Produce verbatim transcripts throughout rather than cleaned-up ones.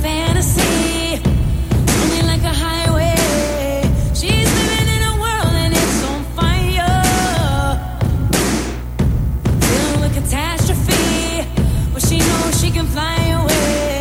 fantasy, only like a highway. She's living in a world and it's on fire, filled with catastrophe, but she knows she can fly away.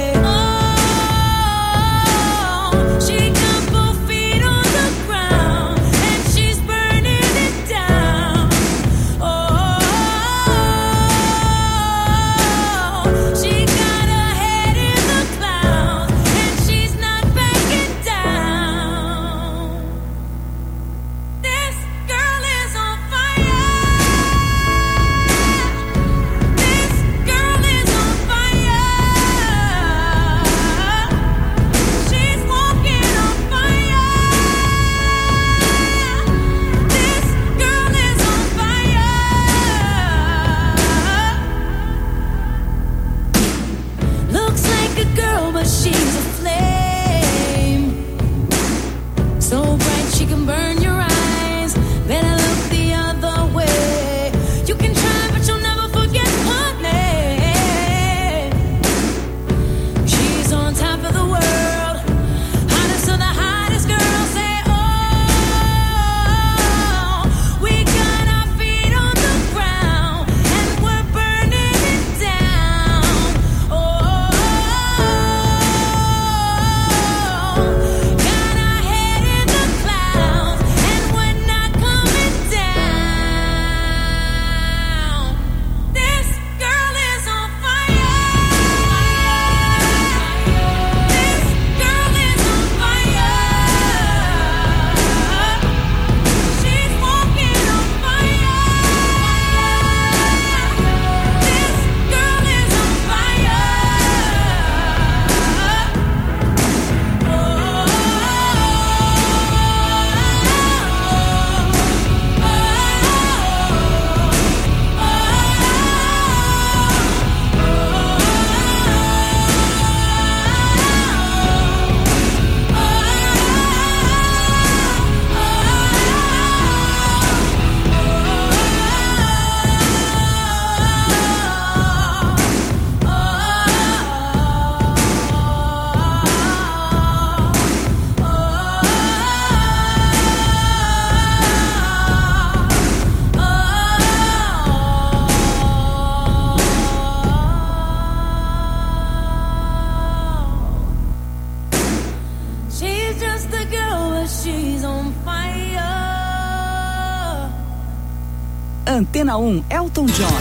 Antena um, Elton John.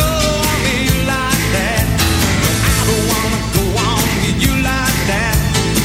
That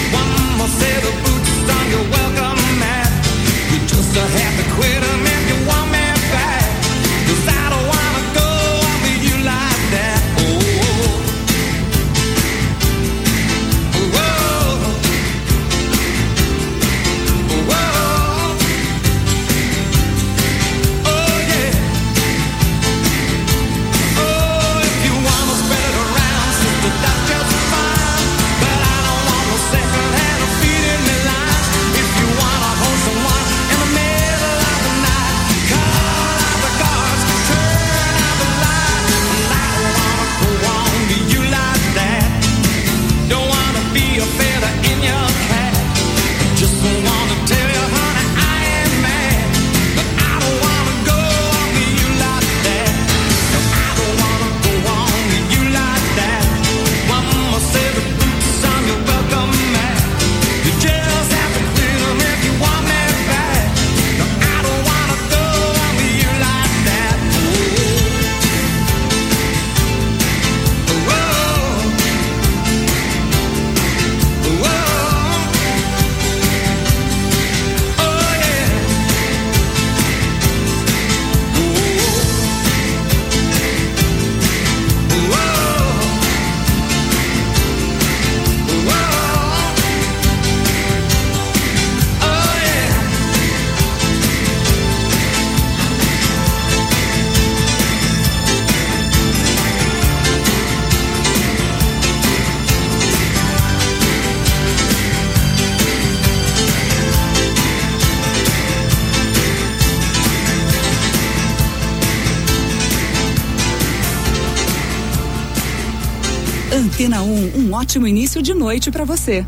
Antena um, um ótimo início de noite pra você.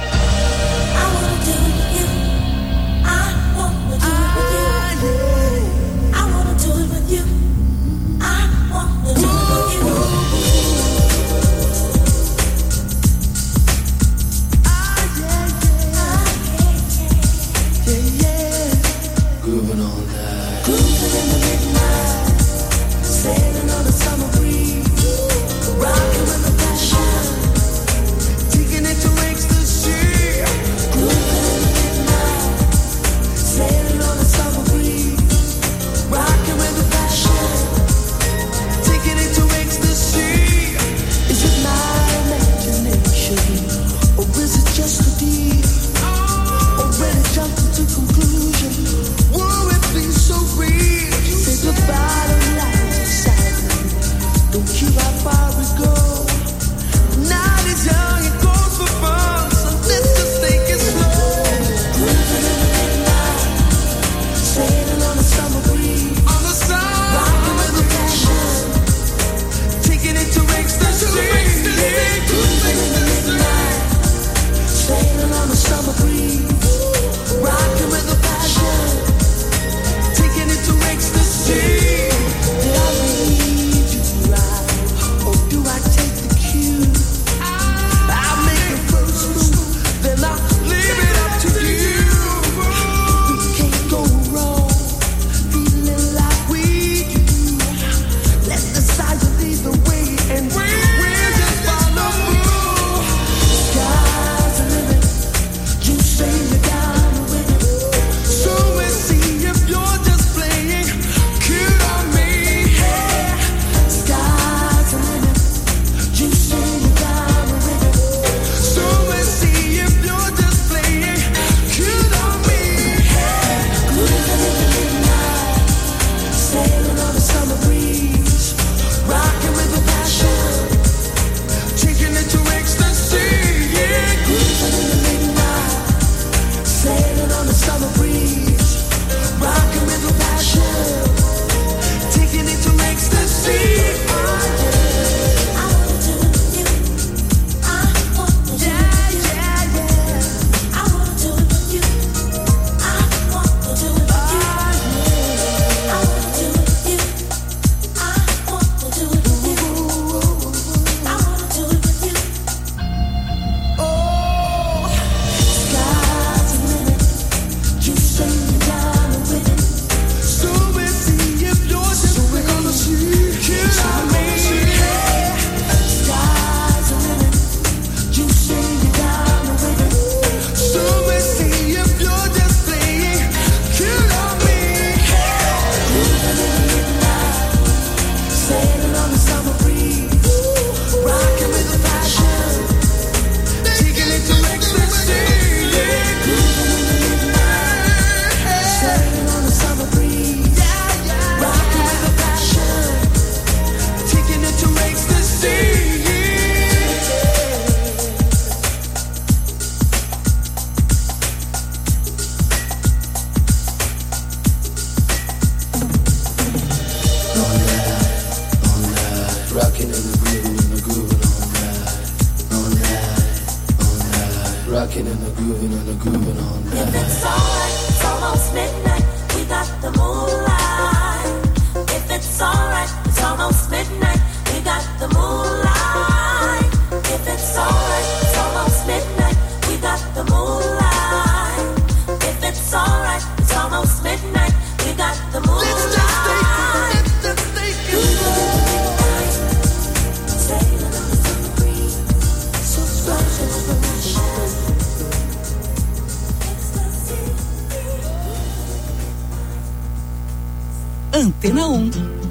Antena um.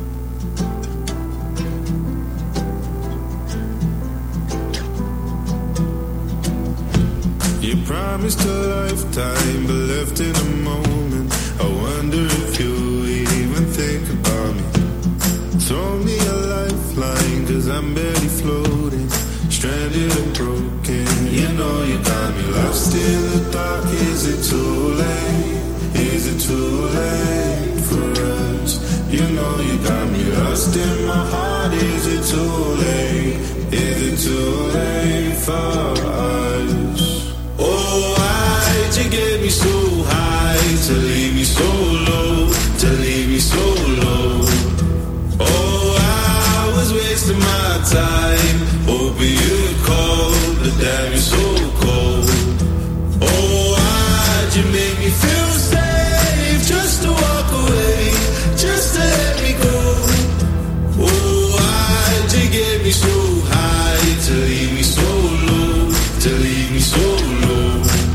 You promised a lifetime, but left in a moment. I wonder if you even think about me. Throw me a lifeline, cause I'm barely floating, stranded and broken. You know you got me lost in the dark. Is it too late? Is it too late for us? You know you got me lost in my heart. Is it too late? Is it too late for us? Oh, why'd you get me so high to leave me so low, to leave me so low? Oh, I was wasting my time, hoping you'd call, but damn, you're so cold. Oh, why'd you make me feel safe just to walk away, just to let me go? Oh, why'd you get me so high to leave me so low, to leave me so low?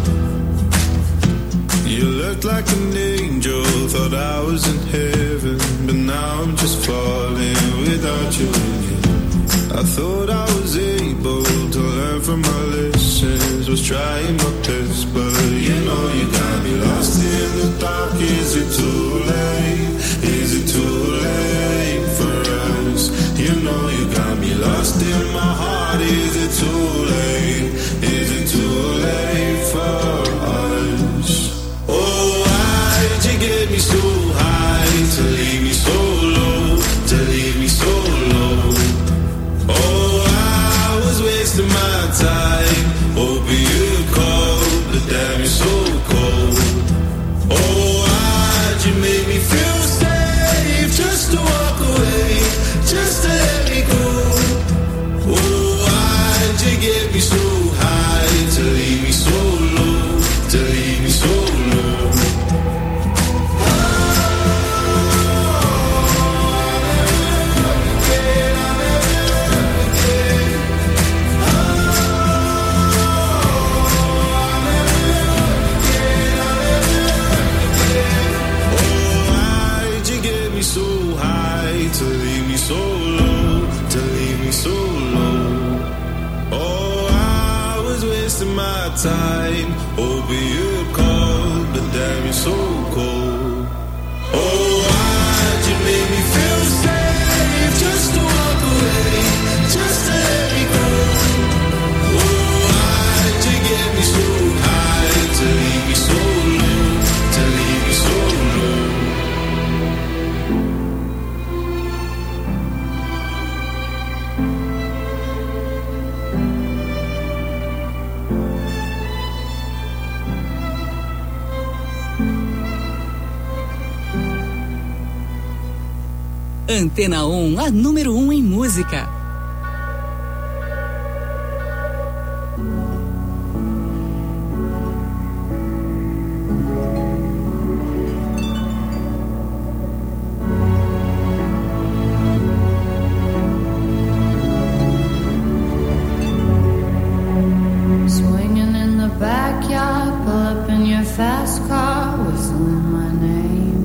You looked like an angel, thought I was in heaven, but now I'm just falling without you again. I thought I was able to learn from my lessons, was trying my best, but you know you got me lost in the dark. Is it too late? Is it too late for us? You know you got me lost in my heart. Is it too late? Is it too late for us? Oh, why'd you get me so high to leave me so low, to leave me so low? Oh, I was wasting my time, hoping you'd call, but damn, you're so cold. Oh, why'd you make me feel safe just to walk away, just to let me go? Oh, why'd you get me so high to leave me so low, to leave me so low? So high to leave me so low, to leave me so low. Oh, I was wasting my time, hoping you'd call, but damn, you're so cold. Oh, why'd you make me feel safe just to walk away, just to let me go? Oh, why'd you get me so high to leave me so low, to leave me so low? Antena um, a número um em música. Swinging in the backyard, pull up in your fast car, whistling my name.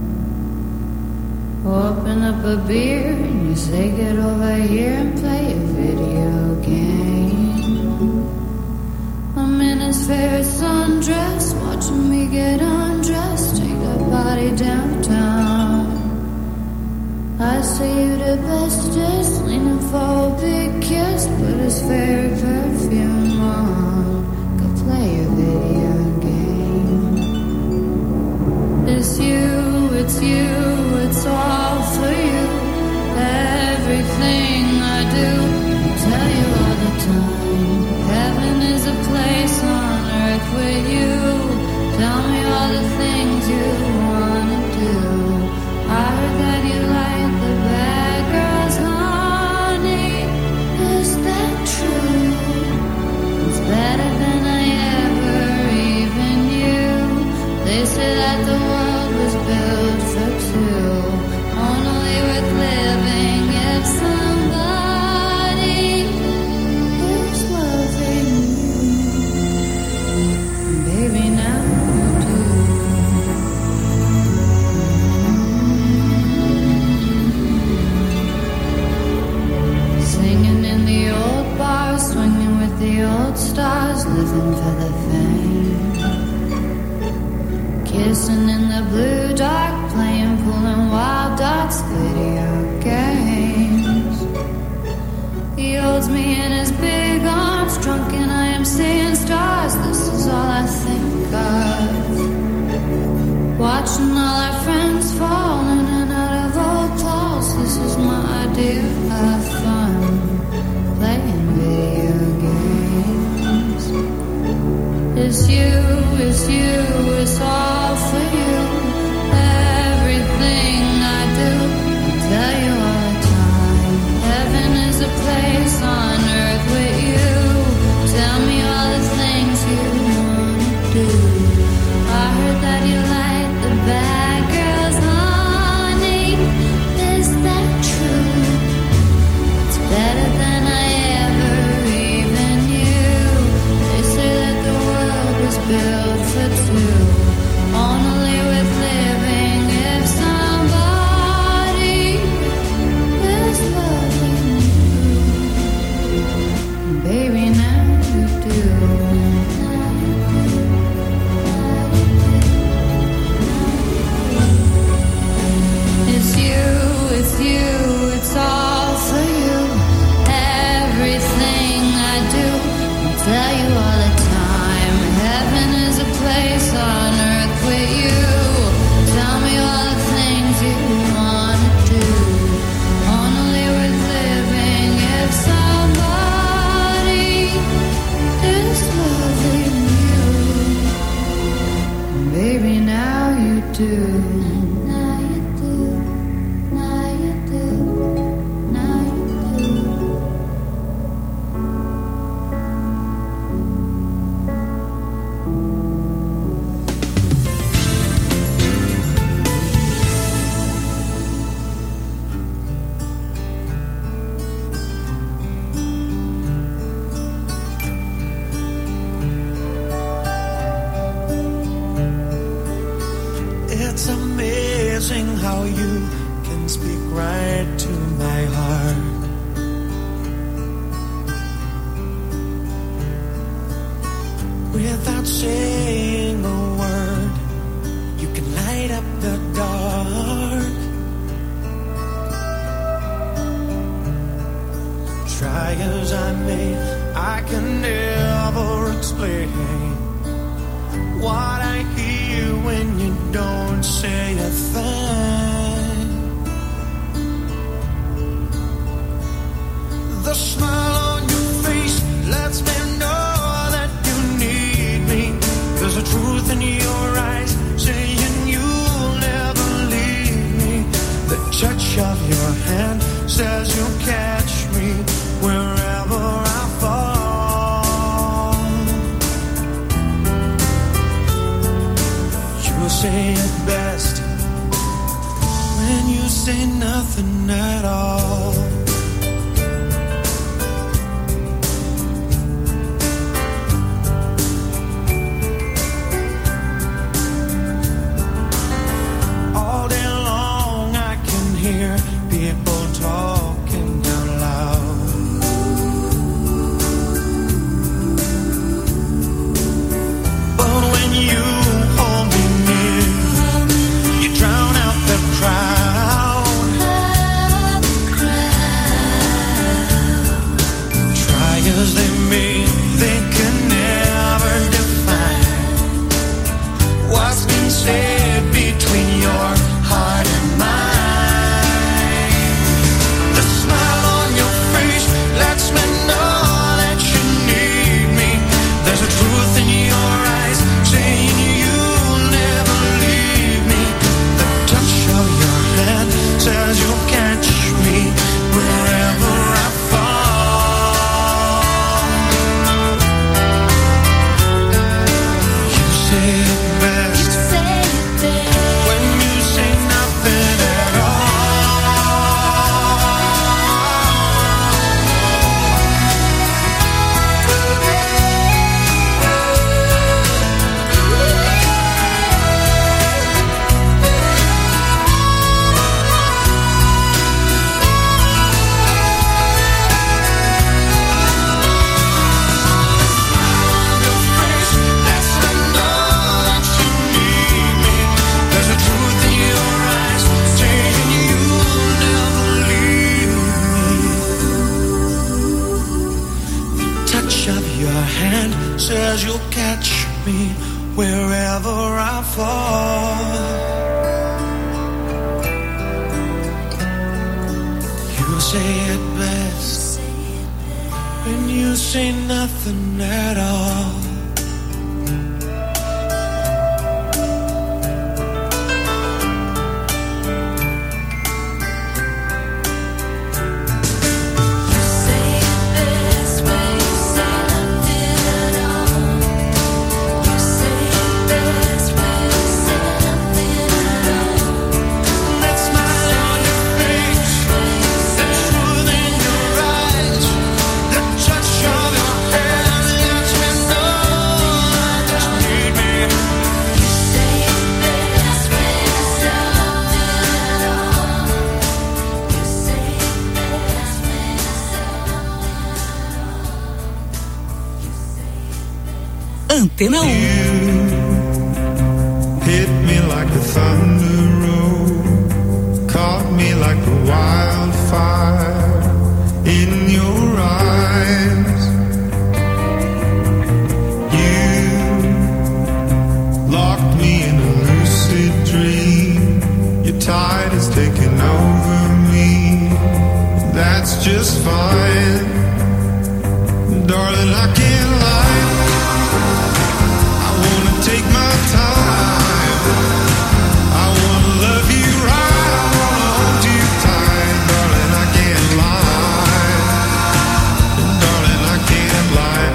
Open up a beer and you say get over here and play a video game. I'm in his favorite sundress, watching me get undressed, take that body downtown. I say you the bestest, leaning for a big kiss, put his favorite perfume on, go play a video game. It's you, it's you, it's all for you. Everything I do, I tell you all the time. Heaven is a place on earth with you. Tell me all the things you wanna do. I heard that you like the bad girls, honey. Is that true? It's better than I ever even knew. They say that the world was built for two, only worth living if somebody is loving you. Baby, now you do. Singing in the old bars, swinging with the old stars, living for the fame. Kissing in the blue dark, playing pool and wild dots, video games. He holds me in his big arms, drunk and I am seeing stars. This is all I think of. Watching all our friends fall in and out of old clothes. This is my idea of fun. Play Antena um. Hit me like the thunder roll, caught me like the wildfire in your eyes. You locked me in a lucid dream. Your tide has taken over me. That's just fine, darling. I can't lie. I wanna take my time. I wanna love you right. I wanna hold you tight, darling. I can't lie, darling. I can't lie.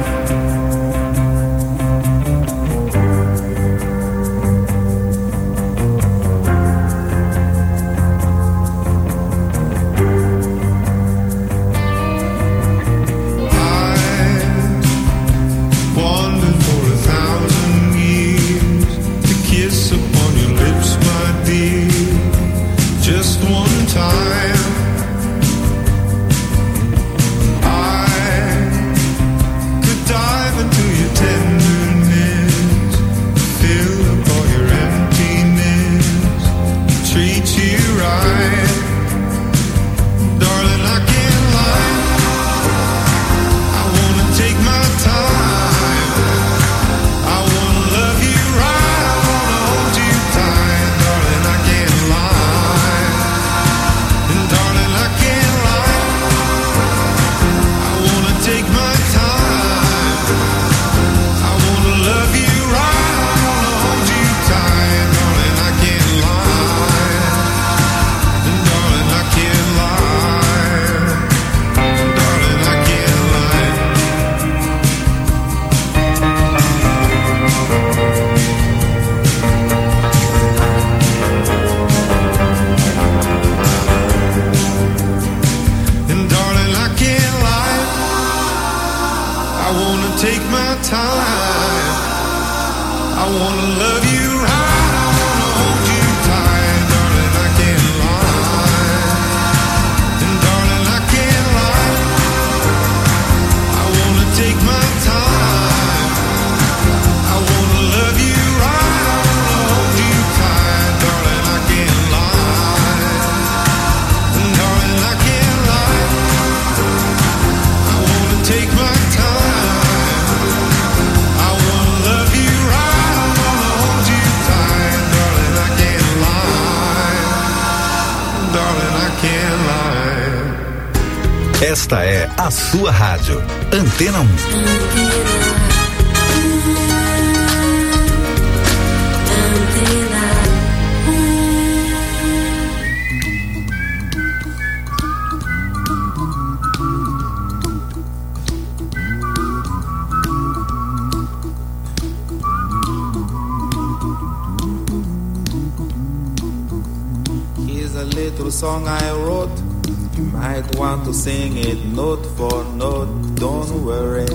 Esta é a sua rádio, Antena um. Here's a little song I wrote. You might want to sing it note for note. Don't worry,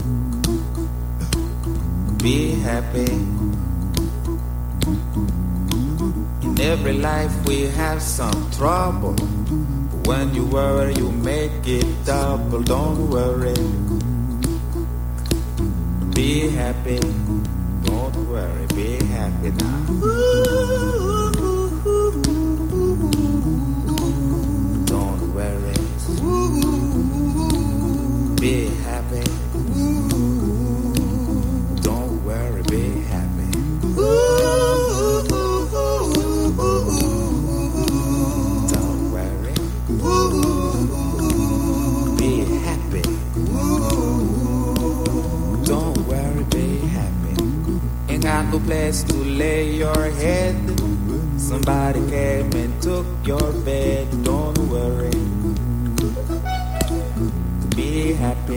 be happy. In every life we have some trouble. When you worry, you make it double. Don't worry, be happy. Don't worry, be happy now. Be happy. Don't worry, be happy. Don't worry. Be happy. Don't worry, be happy. Ain't got no place to lay your head. Somebody came and took your bed. Don't worry, be happy.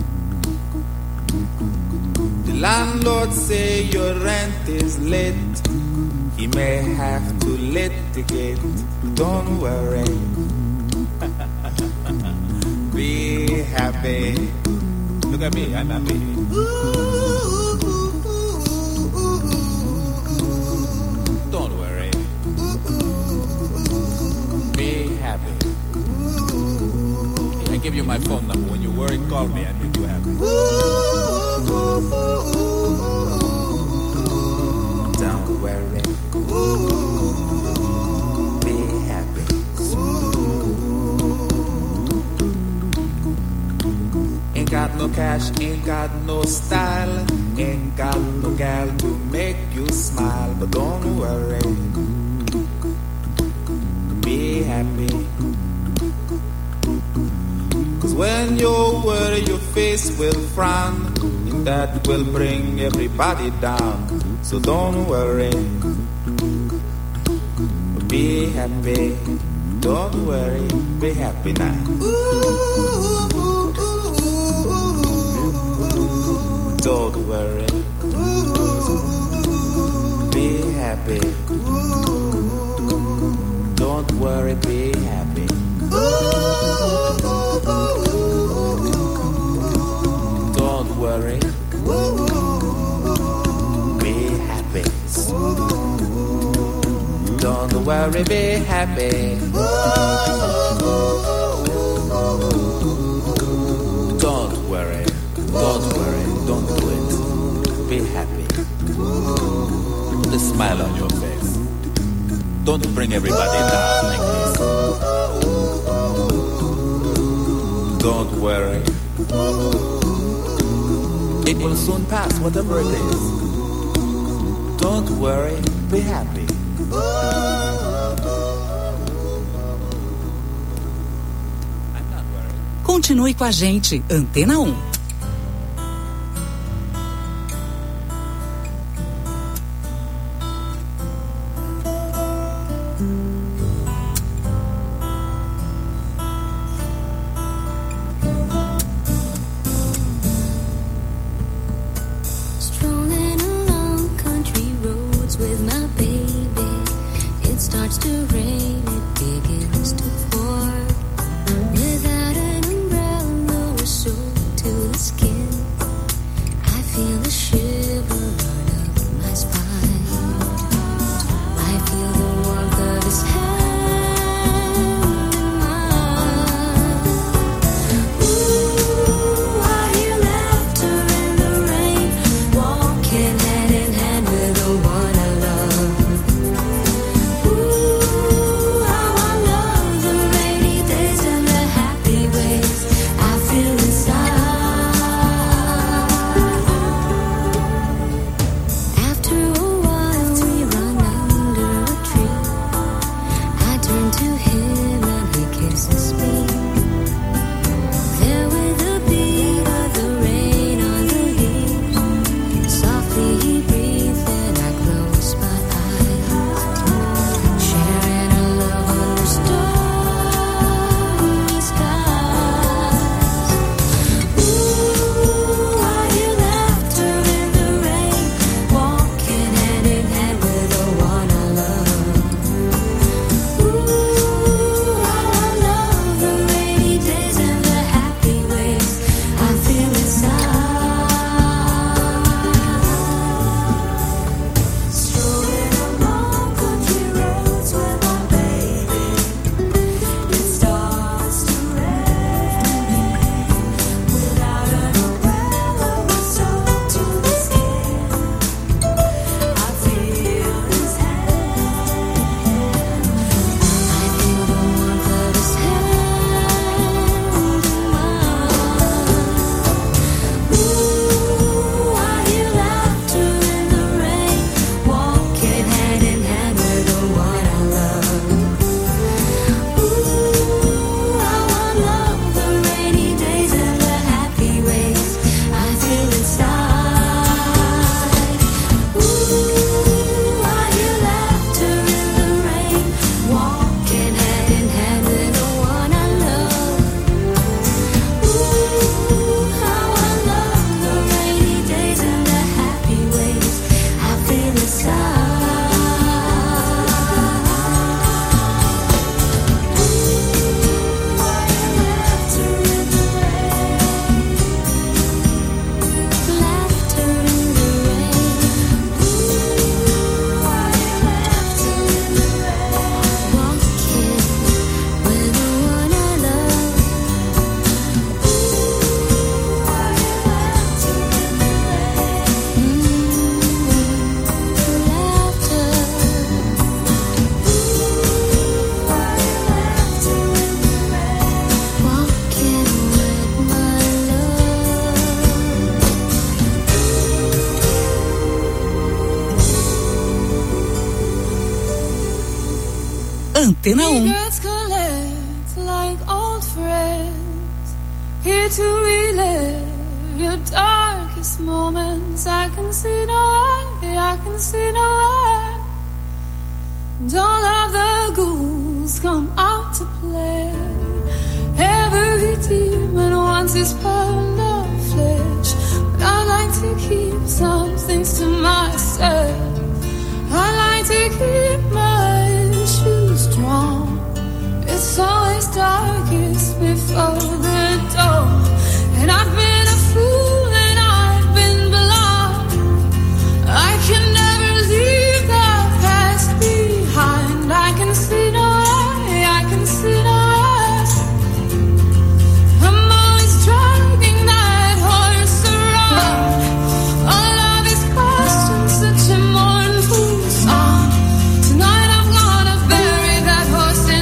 The landlord say your rent is late. He may have to litigate. Don't worry, be happy. Look at me, I'm happy. Don't worry, be happy. I give you my phone number. When you worry, call me and make you happy. Don't worry, be happy. Ain't got no cash, ain't got no style, ain't got no gal to make you smile, but don't worry, be happy. Cause when you worry, your face will frown, and that will bring everybody down. So don't worry, be happy. Don't worry, be happy now. Don't worry, be happy. Don't worry, be happy. Don't worry, be happy. Don't worry, be happy. Don't worry, don't worry, don't do it. Be happy. Put a smile on your face. Don't bring everybody down like this. Don't worry. It will soon pass, whatever it is. Don't worry, be happy. Continue com a gente, Antena um. Strolling along country roads with my baby. It starts to rain, it begins to pour. Without an umbrella, we're soaked to the skin. I feel a shiver run up my spine. I feel the warmth of his hand in mine. Ooh, I hear laughter in the rain, walking hand in hand with the one I love. Ooh, how I love the rainy Antena um. Like old friends, here to relive your darkest moments. I can see no way, I can see no way. And all of the ghouls come out to play. Every demon wants his pound of flesh, but I like to keep some things to myself. I like to keep my shoes strong. It's always darkest before the dawn. And I've been a fool and I've been blind. I can never leave the past behind. I can see no way, I can see no way. I'm always dragging that horse around. All of his questions, such a mournful song. Tonight I'm gonna bury that horse in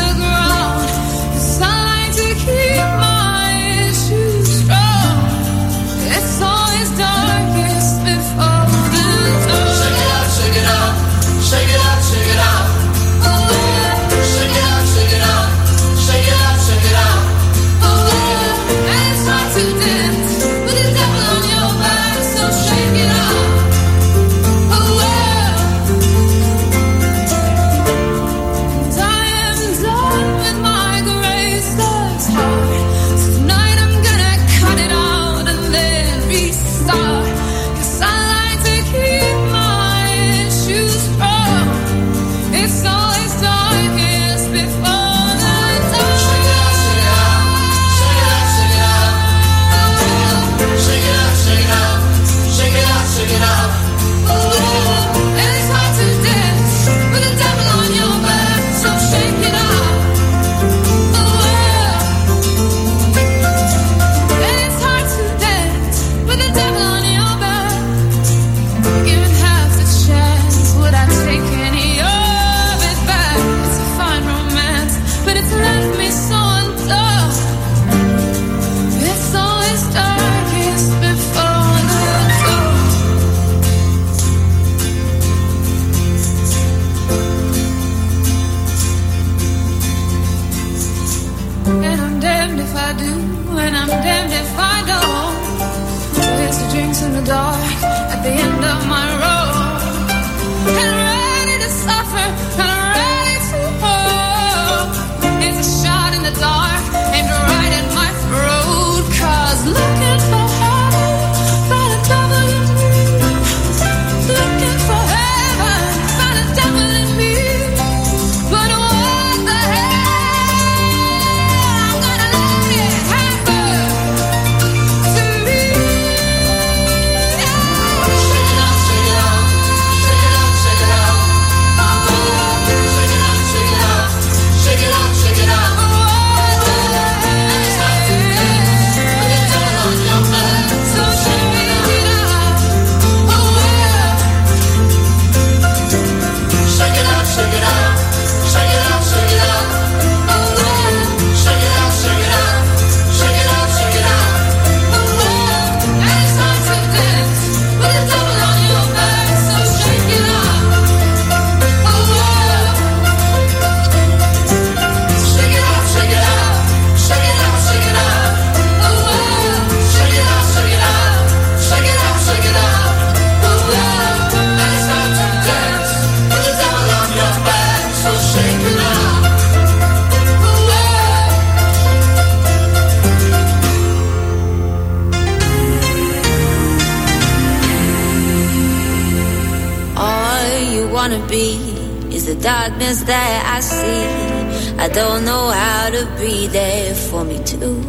darkness that I see. I don't know how to be there for me too.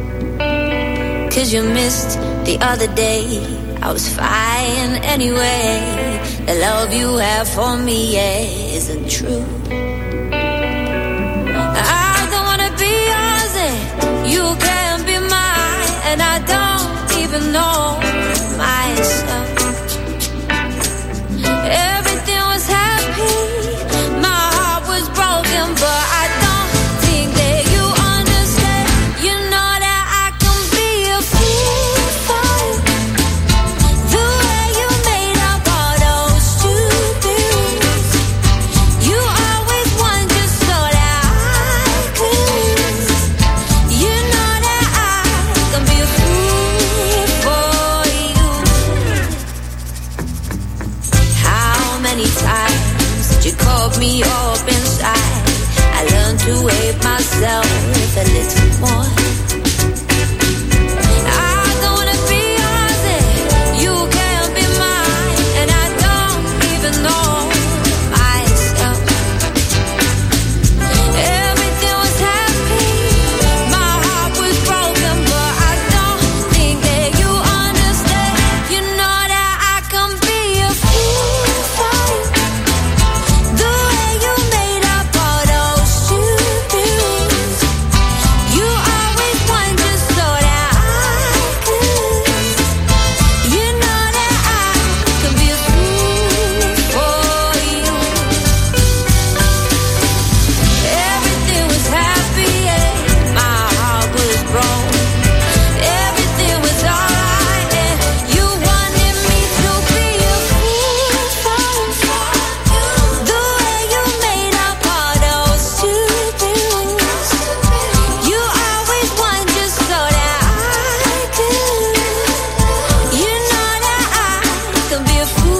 Cause you missed the other day. I was fine anyway. The love you have for me, yeah, isn't true. I don't wanna be yours and you can't be mine. And I don't even know myself. Everything was happy, my heart was broken, but I don't think that you understand. You know that I can be a fool for you. The way you made up all those stupid rules. You always a little more. I don't wanna be yours, and you can't be mine, and I don't even know myself. Everything was happy, my heart was broken, but I don't think that you understand. You know that I can be a fool for you, the way you made up all those shoes. You always want just so that I could. You know that I can be a fool for you. Everything was happy and my heart was broke. Everything was alright and you wanted me to be a fool for you, the way you made up all those shoes. You always want just so that I could. You know that I can be a fool.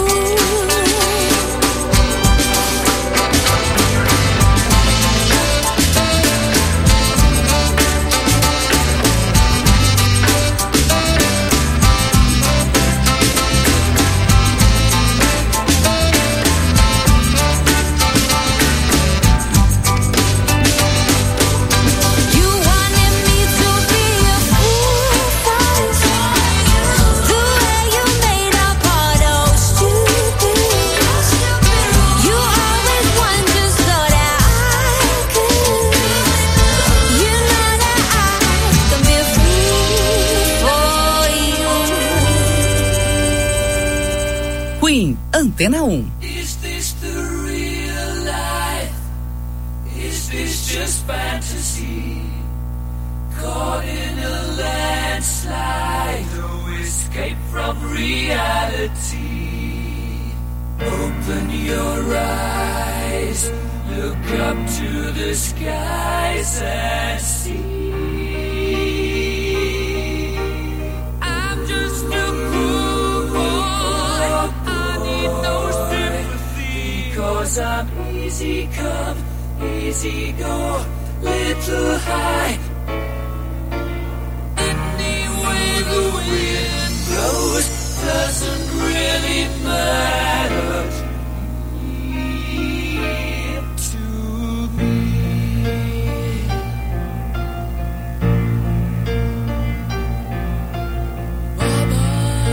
You wanted me to be a fool for you, the way you made up all those shoes. You always want just so that I could. You know that I can be a fool for you. Queen, Antena um. Is this the real life? Is this just fantasy? Caught in a landslide, no escape from reality. Open your eyes, look up to the skies and see. I'm just a poor boy, I need no sympathy, because I'm easy come, easy go, little high. Any way the wind blows doesn't really matter to me, to me. Mama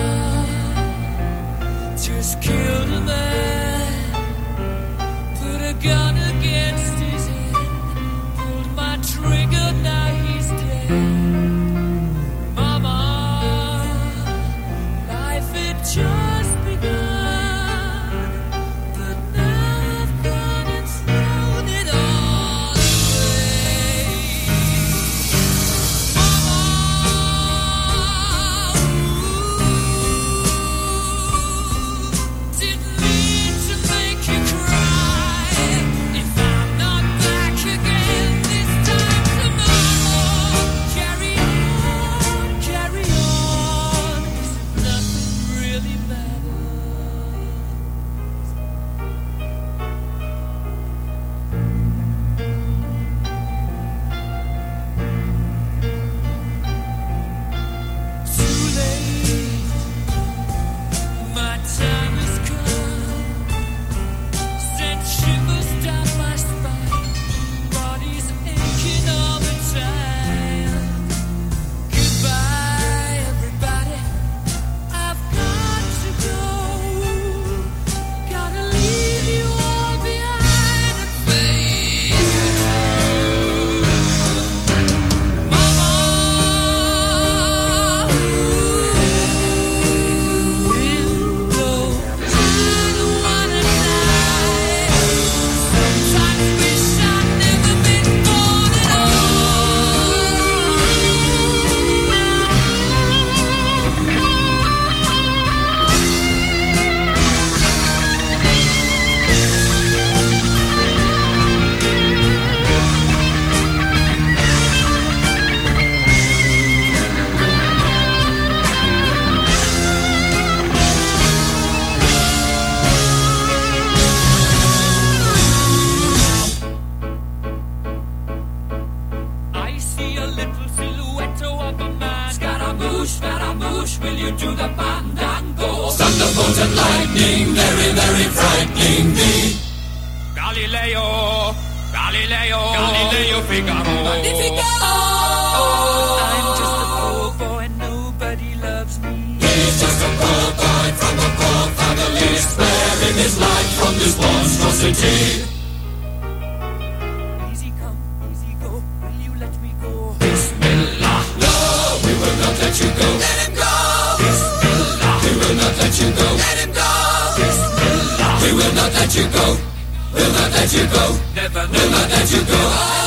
just killed a man, put a gun against his head, pulled my trigger, now he's dead. Mama, life had just begun. wish, will you do the fandango? Thunderbolt and lightning, very, very frightening me. Galileo, Galileo, Galileo Figaro. Magnifico! I'm just a poor boy, nobody loves me. He's just a poor boy from a poor family, sparing his life from this monstrosity. Easy come, easy go, will you let me go? Bismillah, no, we will not let you go. Let him go! Bismillah, we will not let you go. Let him go! Bismillah, we will not let you go. We'll not let you go. Never, we'll not let you go.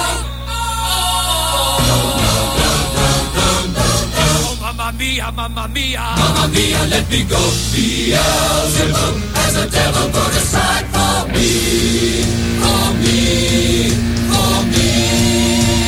Oh, mamma mia, mamma mia, mamma mia, let me go. Beelzebub has a devil put aside for me, for me, for me.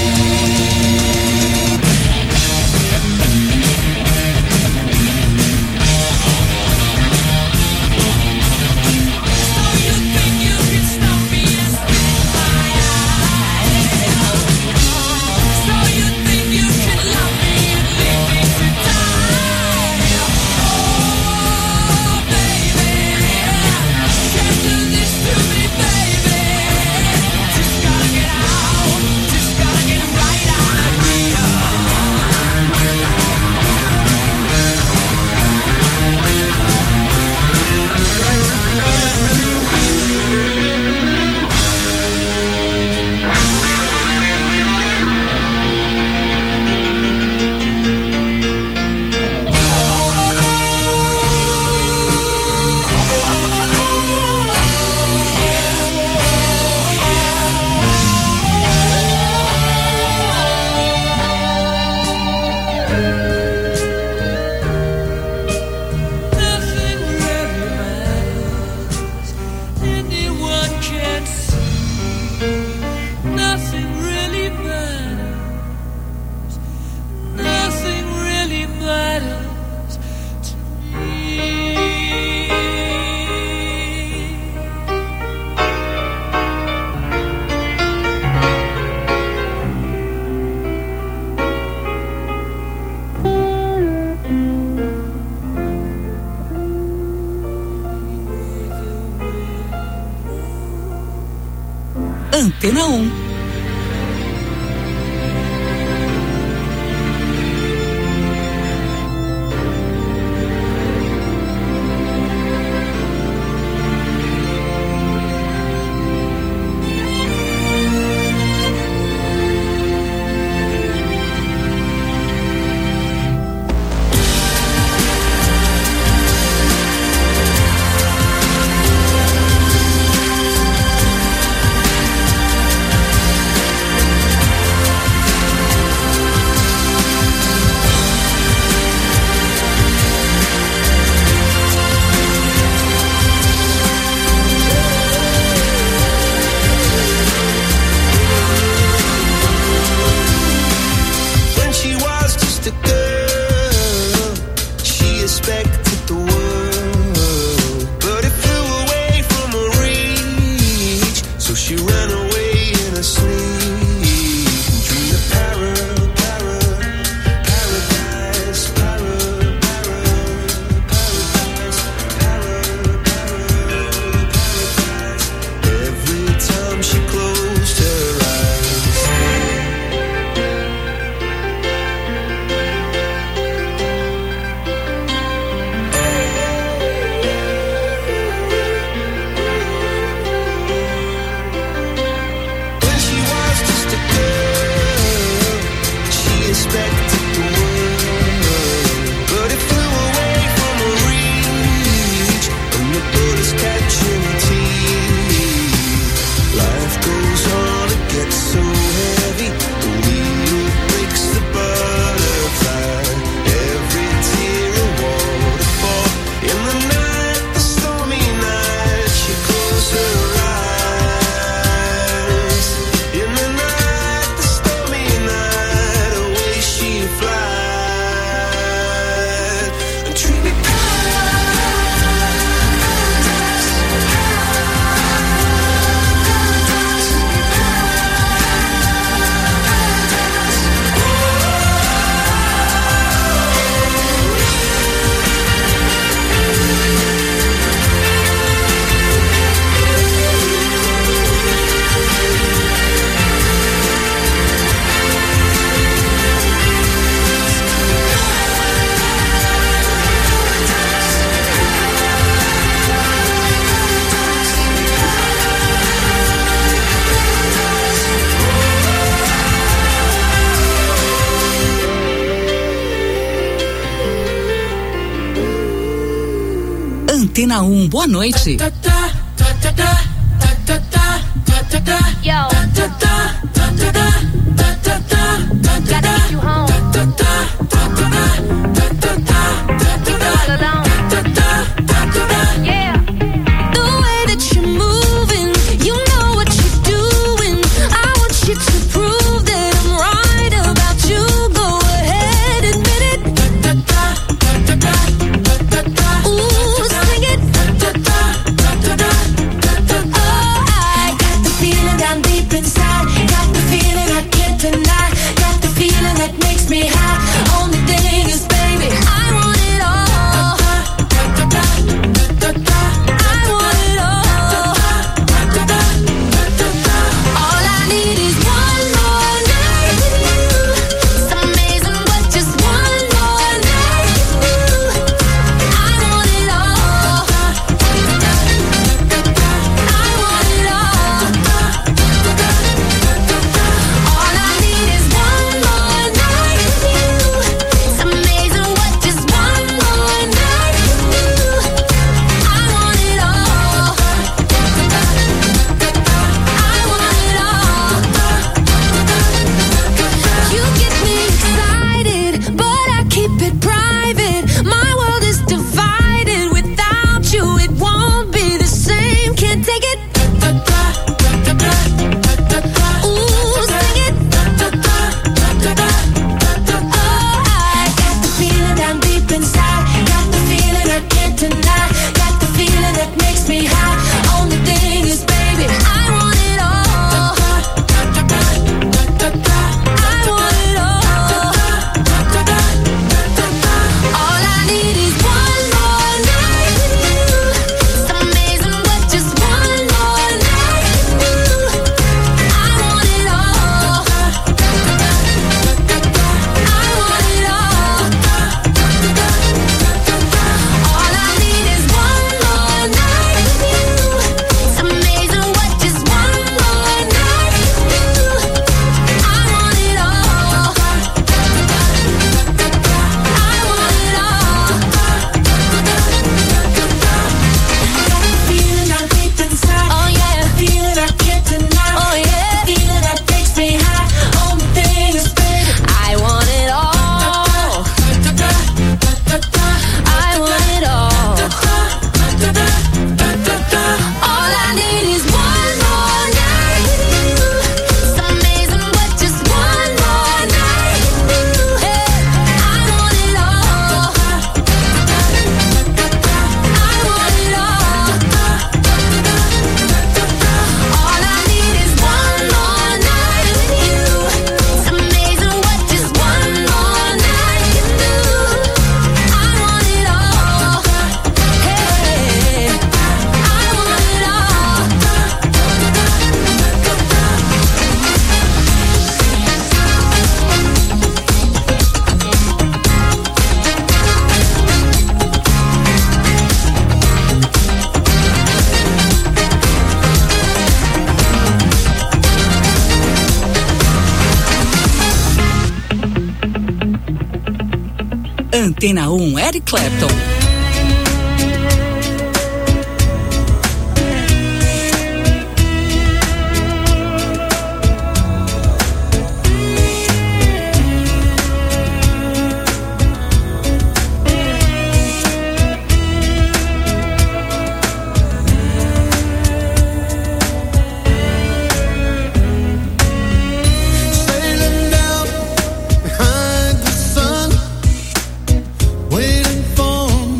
Antena um. Antena um, boa noite. Yo. Gotta get you home. All alone. Yeah. The way that you're moving, you know what you're doing. I want you to prove that I'm right about you. Go ahead, admit it. Ooh, sing it. Oh, I got the feeling down deep inside. Got the feeling I can't deny. Got the feeling that makes me high. Only thing is, baby, I want it all. I want it all. All I need is one more night with you. It's amazing what just one more night with you. I want it all. I want it all. All I need is one more night with you. It's amazing what just one more night with you. I want it all. I want it all. You get me excited, but I keep it private. My world is divided. Without you, it won't be the same. Can't take it. Ooh, sing it. Oh, I got the feeling down deep inside. Got the feeling I can't deny. Got the feeling that makes me high. Only thing is, baby, I want it all. I want it all. All I need is one more night with you. It's amazing what just one more night with you. I want it all. I want it all. All I need is one more night with you. It's amazing what just one more night with you. I want it all. I want it all. Got the feeling I'm deep inside. Oh yeah. The feeling I can't deny. Oh yeah. The feeling that makes me high. Only thing is, baby, I want it all. I want it all. All I need is one more night with you. It's amazing what just one more night with you. Hey, I want it all. I want it all. All I need is one more night with you. It's amazing what just one more night can do. I want it all. Hey, I want it all. Antena um, Eric Clapton. Sailing down behind the sun, waiting for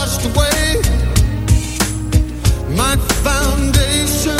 washed away. My foundation